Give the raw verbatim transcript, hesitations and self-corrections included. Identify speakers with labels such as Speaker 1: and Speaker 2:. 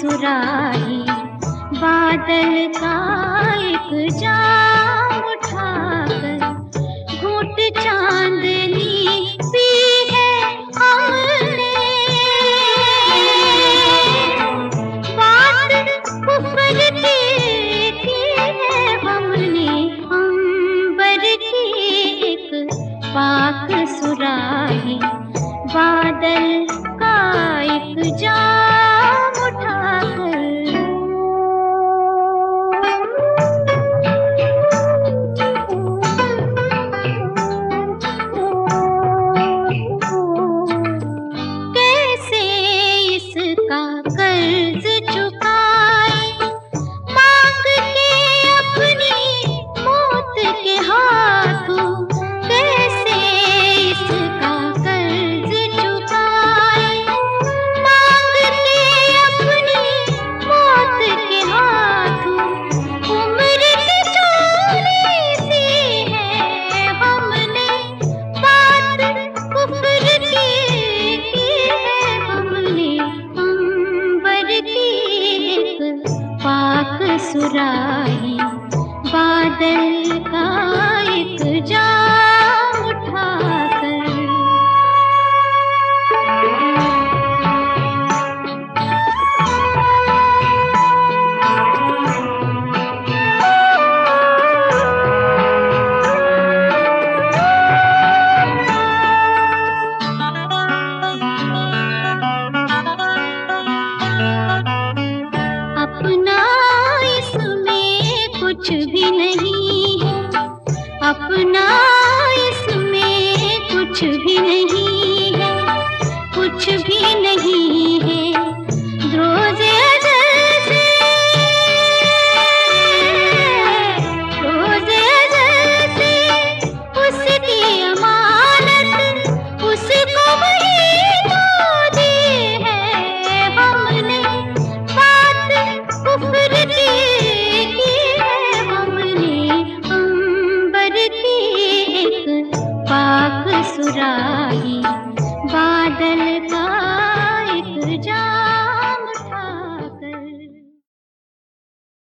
Speaker 1: सुराही, बादल का एक जाम उठाकर घूंट चांदनी पी है हमने। बात कुफर की की है हमने, अंबर की एक पाक सुराही, बादल का एक जाम उठाकर। कैसे इसका कर्ज चुकाए, मांग के अपनी मौत के हाथों। कैसे इसका कर्ज चुकाए, मांग के अपनी मौत के हाथों। उम्र की चोरी सी है हमने, बात कुफर की की है हमने, अंबर की एक पाक सुराही, बादल का एक जाम उठाकर। अपना इसमें कुछ भी नहीं है, अपना इसमें कुछ भी नहीं है, कुछ भी नहीं है। रोज़े अज़ल से, रोज़े अज़ल से उसकी अमानत उसको वही तो दी है हमने। बात कुफर की की है हमने, अंबर की एक पाक सुराही, बादल